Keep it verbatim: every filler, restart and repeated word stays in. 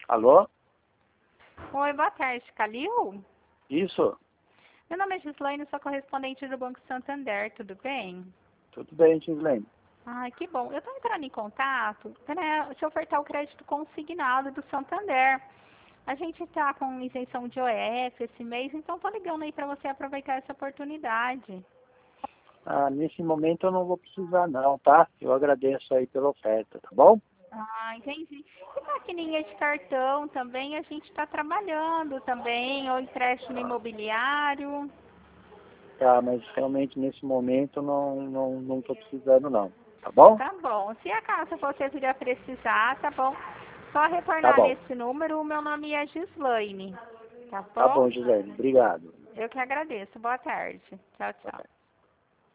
Alô? Oi, boa tarde, Calil? Isso? Meu nome é Gislaine, sou correspondente do Banco Santander, tudo bem? Tudo bem, Gislaine? Ai, que bom. Eu estou entrando em contato para te ofertar o crédito consignado do Santander. A gente está com isenção de O F esse mês, então estou ligando aí para você aproveitar essa oportunidade. Ah, nesse momento eu não vou precisar não, tá? Eu agradeço aí pela oferta, tá bom? Ah, entendi. E maquininha de cartão também a gente está trabalhando também, ou empréstimo imobiliário. Tá, mas realmente nesse momento não não não tô precisando não, tá bom? Tá bom. Se acaso você vier a precisar, tá bom? Só Tá retornar bom. nesse número, o meu nome é Gislaine. Tá Tá bom? bom, Gislaine. Obrigado. Eu que agradeço. Boa tarde. Tchau, Boa tchau. tarde.